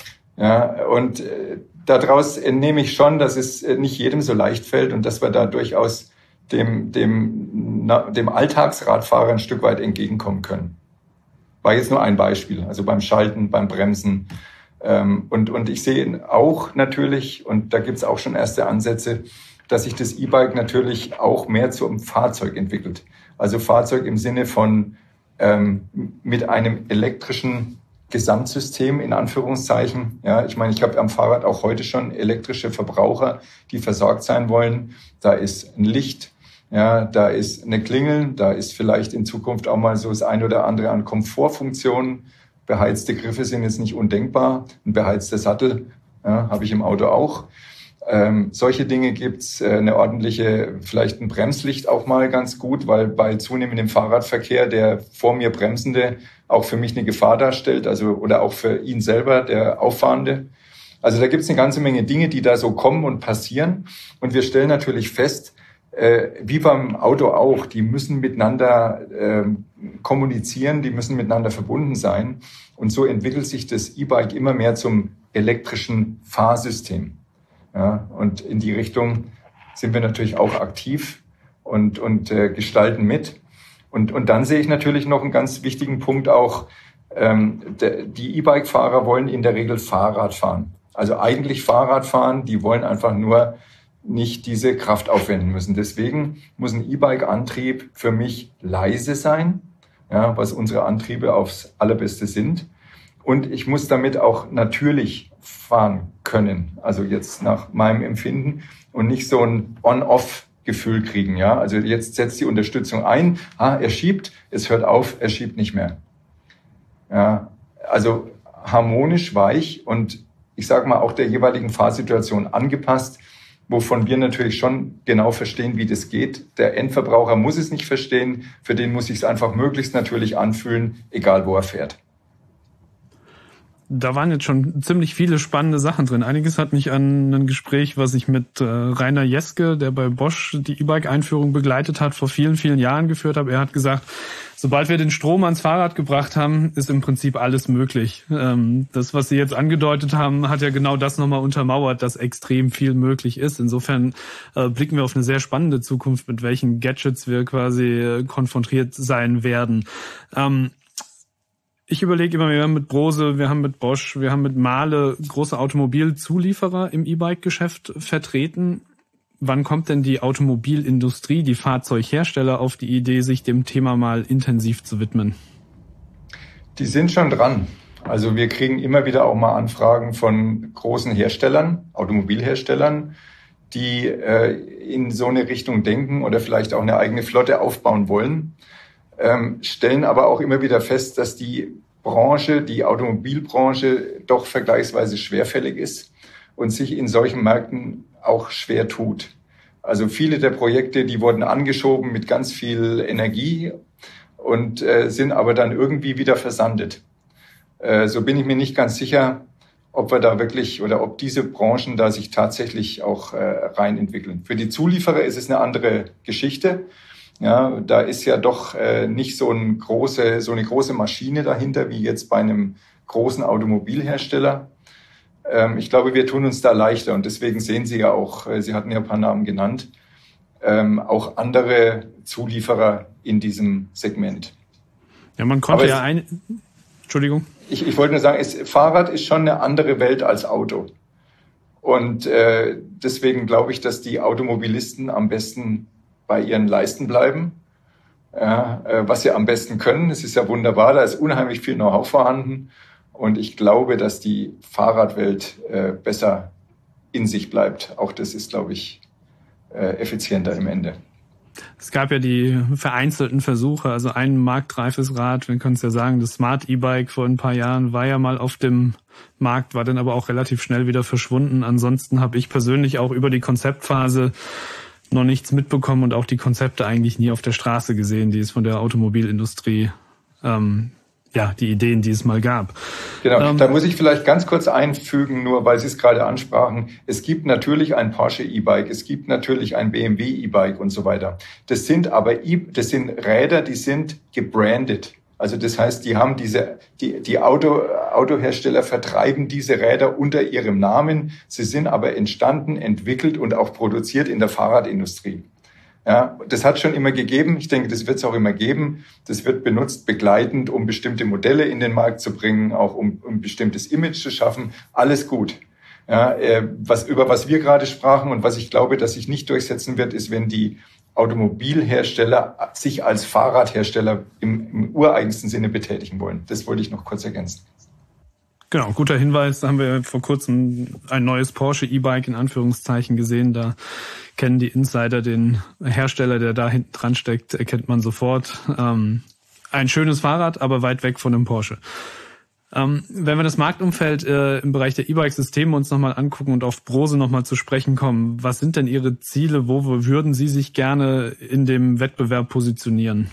Ja, und äh, daraus entnehme ich schon, dass es nicht jedem so leicht fällt und dass wir da durchaus dem, dem, na, dem Alltagsradfahrer ein Stück weit entgegenkommen können. War jetzt nur ein Beispiel, also beim Schalten, beim Bremsen. Ähm, und, und ich sehe auch natürlich, und da gibt's auch schon erste Ansätze, dass sich das E-Bike natürlich auch mehr zum Fahrzeug entwickelt. Also Fahrzeug im Sinne von ähm, mit einem elektrischen Gesamtsystem in Anführungszeichen. Ja, ich meine, ich habe am Fahrrad auch heute schon elektrische Verbraucher, die versorgt sein wollen. Da ist ein Licht, ja, da ist eine Klingel, da ist vielleicht in Zukunft auch mal so das ein oder andere an Komfortfunktionen. Beheizte Griffe sind jetzt nicht undenkbar. Ein beheizter Sattel, ja, habe ich im Auto auch. Ähm, solche Dinge gibt's, äh, eine ordentliche, vielleicht ein Bremslicht auch mal ganz gut, weil bei zunehmendem Fahrradverkehr der vor mir Bremsende auch für mich eine Gefahr darstellt, also oder auch für ihn selber, der Auffahrende. Also da gibt's eine ganze Menge Dinge, die da so kommen und passieren. Und wir stellen natürlich fest, äh, wie beim Auto auch, die müssen miteinander äh, kommunizieren, die müssen miteinander verbunden sein. Und so entwickelt sich das E-Bike immer mehr zum elektrischen Fahrsystem. Ja, und in die Richtung sind wir natürlich auch aktiv und, und äh, gestalten mit. Und, und dann sehe ich natürlich noch einen ganz wichtigen Punkt auch, ähm, der, die E-Bike-Fahrer wollen in der Regel Fahrrad fahren. Also eigentlich Fahrrad fahren, die wollen einfach nur nicht diese Kraft aufwenden müssen. Deswegen muss ein E-Bike-Antrieb für mich leise sein, ja, was unsere Antriebe aufs Allerbeste sind. Und ich muss damit auch natürlich fahren können, also jetzt nach meinem Empfinden und nicht so ein On-Off-Gefühl kriegen. Ja, also jetzt setzt die Unterstützung ein, ah, er schiebt, es hört auf, er schiebt nicht mehr. Ja, also harmonisch, weich und ich sage mal auch der jeweiligen Fahrsituation angepasst, wovon wir natürlich schon genau verstehen, wie das geht. Der Endverbraucher muss es nicht verstehen, für den muss ich es einfach möglichst natürlich anfühlen, egal wo er fährt. Da waren jetzt schon ziemlich viele spannende Sachen drin. Einiges hat mich an ein Gespräch, was ich mit äh, Rainer Jeske, der bei Bosch die E-Bike-Einführung begleitet hat, vor vielen, vielen Jahren geführt habe. Er hat gesagt, sobald wir den Strom ans Fahrrad gebracht haben, ist im Prinzip alles möglich. Ähm, das, was Sie jetzt angedeutet haben, hat ja genau das nochmal untermauert, dass extrem viel möglich ist. Insofern äh, blicken wir auf eine sehr spannende Zukunft, mit welchen Gadgets wir quasi äh, konfrontiert sein werden. Ähm, Ich überlege immer, wir haben mit Brose, wir haben mit Bosch, wir haben mit Mahle große Automobilzulieferer im E-Bike-Geschäft vertreten. Wann kommt denn die Automobilindustrie, die Fahrzeughersteller auf die Idee, sich dem Thema mal intensiv zu widmen? Die sind schon dran. Also wir kriegen immer wieder auch mal Anfragen von großen Herstellern, Automobilherstellern, die äh, in so eine Richtung denken oder vielleicht auch eine eigene Flotte aufbauen wollen. Ähm, stellen aber auch immer wieder fest, dass die Branche, die Automobilbranche doch vergleichsweise schwerfällig ist und sich in solchen Märkten auch schwer tut. Also viele der Projekte, die wurden angeschoben mit ganz viel Energie und äh, sind aber dann irgendwie wieder versandet. Äh, so bin ich mir nicht ganz sicher, ob wir da wirklich oder ob diese Branchen da sich tatsächlich auch äh, rein entwickeln. Für die Zulieferer ist es eine andere Geschichte. Ja, da ist ja doch äh, nicht so, ein große, so eine große Maschine dahinter wie jetzt bei einem großen Automobilhersteller. Ähm, ich glaube, wir tun uns da leichter und deswegen sehen Sie ja auch, äh, Sie hatten ja ein paar Namen genannt, ähm, auch andere Zulieferer in diesem Segment. Ja, man konnte ja ein... Entschuldigung. Ich, ich wollte nur sagen, es, Fahrrad ist schon eine andere Welt als Auto. Und äh, deswegen glaube ich, dass die Automobilisten am besten bei ihren Leisten bleiben, ja, äh, was sie am besten können. Es ist ja wunderbar, da ist unheimlich viel Know-how vorhanden. Und ich glaube, dass die Fahrradwelt äh, besser in sich bleibt. Auch das ist, glaube ich, äh, effizienter im Ende. Es gab ja die vereinzelten Versuche, also ein marktreifes Rad, wir können es ja sagen, das Smart E-Bike vor ein paar Jahren war ja mal auf dem Markt, war dann aber auch relativ schnell wieder verschwunden. Ansonsten habe ich persönlich auch über die Konzeptphase noch nichts mitbekommen und auch die Konzepte eigentlich nie auf der Straße gesehen, die es von der Automobilindustrie, ähm, ja, die Ideen, die es mal gab. Genau, ähm, da muss ich vielleicht ganz kurz einfügen, nur weil Sie es gerade ansprachen. Es gibt natürlich ein Porsche E-Bike, es gibt natürlich ein B M W E-Bike und so weiter. Das sind aber, e- das sind Räder, die sind gebrandet. Also das heißt, die haben diese, die, die Auto, Autohersteller vertreiben diese Räder unter ihrem Namen. Sie sind aber entstanden, entwickelt und auch produziert in der Fahrradindustrie. Ja, das hat schon immer gegeben. Ich denke, das wird es auch immer geben. Das wird benutzt begleitend, um bestimmte Modelle in den Markt zu bringen, auch um, um ein bestimmtes Image zu schaffen. Alles gut. Ja, äh, was, über was wir gerade sprachen und was ich glaube, dass sich nicht durchsetzen wird, ist, wenn die Automobilhersteller sich als Fahrradhersteller im, im ureigensten Sinne betätigen wollen. Das wollte ich noch kurz ergänzen. Genau, guter Hinweis. Da haben wir vor kurzem ein neues Porsche E-Bike in Anführungszeichen gesehen. Da kennen die Insider den Hersteller, der da hinten dran steckt, erkennt man sofort. Ähm, ein schönes Fahrrad, aber weit weg von einem Porsche. Ähm, wenn wir das Marktumfeld äh, im Bereich der E-Bike-Systeme uns nochmal angucken und auf Brose nochmal zu sprechen kommen, was sind denn Ihre Ziele? Wo würden Sie sich gerne in dem Wettbewerb positionieren?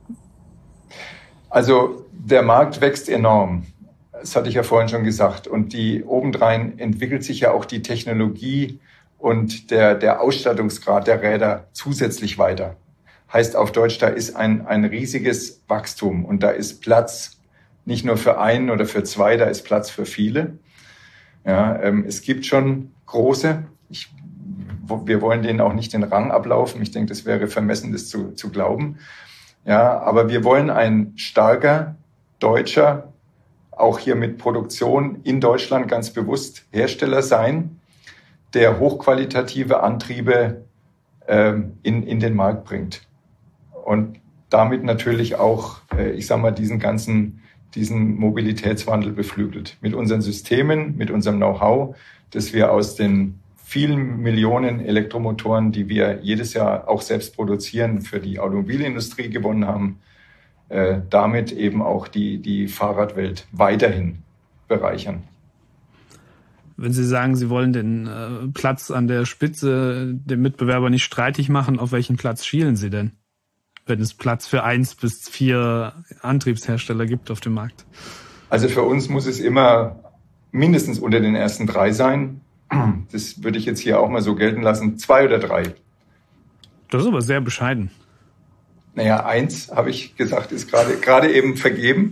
Also der Markt wächst enorm. Das hatte ich ja vorhin schon gesagt. Und die obendrein entwickelt sich ja auch die Technologie und der, der Ausstattungsgrad der Räder zusätzlich weiter. Heißt auf Deutsch, da ist ein, ein riesiges Wachstum und da ist Platz nicht nur für einen oder für zwei, da ist Platz für viele. Ja, ähm, es gibt schon große. Ich, wir wollen denen auch nicht den Rang ablaufen. Ich denke, das wäre vermessen, das zu, zu glauben. Ja, aber wir wollen ein starker deutscher, auch hier mit Produktion in Deutschland ganz bewusst Hersteller sein, der hochqualitative Antriebe ähm, in, in den Markt bringt. Und damit natürlich auch, äh, ich sag mal, diesen ganzen diesen Mobilitätswandel beflügelt. Mit unseren Systemen, mit unserem Know-how, das wir aus den vielen Millionen Elektromotoren, die wir jedes Jahr auch selbst produzieren, für die Automobilindustrie gewonnen haben, äh, damit eben auch die, die Fahrradwelt weiterhin bereichern. Wenn Sie sagen, Sie wollen den äh, Platz an der Spitze dem Mitbewerber nicht streitig machen, auf welchen Platz schielen Sie denn? Wenn es Platz für eins bis vier Antriebshersteller gibt auf dem Markt? Also für uns muss es immer mindestens unter den ersten drei sein. Das würde ich jetzt hier auch mal so gelten lassen. Zwei oder drei. Das ist aber sehr bescheiden. Naja, eins, habe ich gesagt, ist gerade gerade eben vergeben.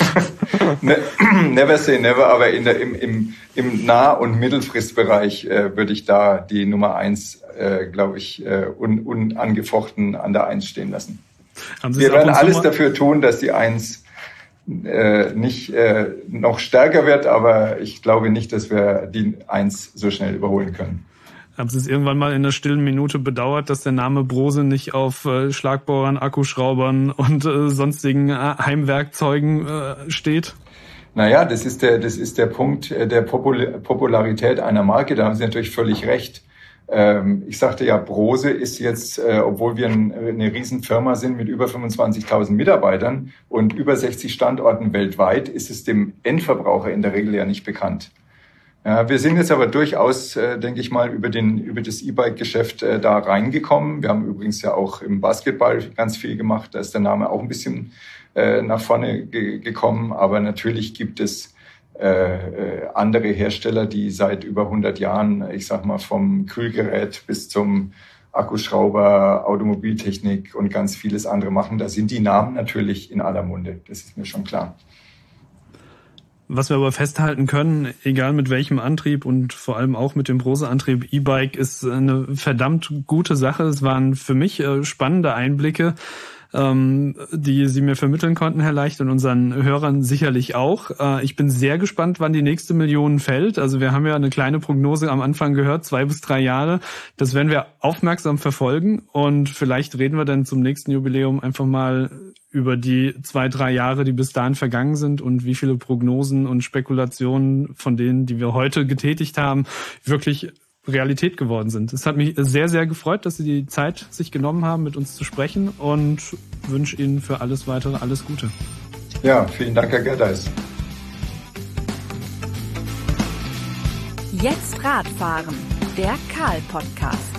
Never say never, aber in der, im, im, im Nah- und Mittelfristbereich äh, würde ich da die Nummer eins, äh, glaube ich, äh, un, unangefochten an der eins stehen lassen. Wir werden alles dafür tun, dass die eins äh, nicht äh, noch stärker wird, aber ich glaube nicht, dass wir die eins so schnell überholen können. Haben Sie es irgendwann mal in der stillen Minute bedauert, dass der Name Brose nicht auf äh, Schlagbohrern, Akkuschraubern und äh, sonstigen äh, Heimwerkzeugen äh, steht? Naja, das ist der, das ist der Punkt der Popul- Popularität einer Marke. Da haben Sie natürlich völlig recht. Ähm, ich sagte ja, Brose ist jetzt, äh, obwohl wir ein, eine Riesenfirma sind mit über fünfundzwanzigtausend Mitarbeitern und über sechzig Standorten weltweit, ist es dem Endverbraucher in der Regel ja nicht bekannt. Ja, wir sind jetzt aber durchaus, äh, denke ich mal, über den über das E-Bike-Geschäft äh, da reingekommen. Wir haben übrigens ja auch im Basketball ganz viel gemacht. Da ist der Name auch ein bisschen äh, nach vorne ge- gekommen. Aber natürlich gibt es äh, äh, andere Hersteller, die seit über hundert Jahren, ich sag mal, vom Kühlgerät bis zum Akkuschrauber, Automobiltechnik und ganz vieles andere machen. Da sind die Namen natürlich in aller Munde. Das ist mir schon klar. Was wir aber festhalten können, egal mit welchem Antrieb und vor allem auch mit dem Brose-Antrieb, E-Bike ist eine verdammt gute Sache. Es waren für mich spannende Einblicke, die Sie mir vermitteln konnten, Herr Leicht, und unseren Hörern sicherlich auch. Ich bin sehr gespannt, wann die nächste Million fällt. Also wir haben ja eine kleine Prognose am Anfang gehört, zwei bis drei Jahre. Das werden wir aufmerksam verfolgen und vielleicht reden wir dann zum nächsten Jubiläum einfach mal über die zwei, drei Jahre, die bis dahin vergangen sind und wie viele Prognosen und Spekulationen von denen, die wir heute getätigt haben, wirklich Realität geworden sind. Es hat mich sehr, sehr gefreut, dass Sie die Zeit sich genommen haben, mit uns zu sprechen, und wünsche Ihnen für alles Weitere alles Gute. Ja, vielen Dank, Herr Gerdeis. Jetzt Radfahren, der Karl-Podcast.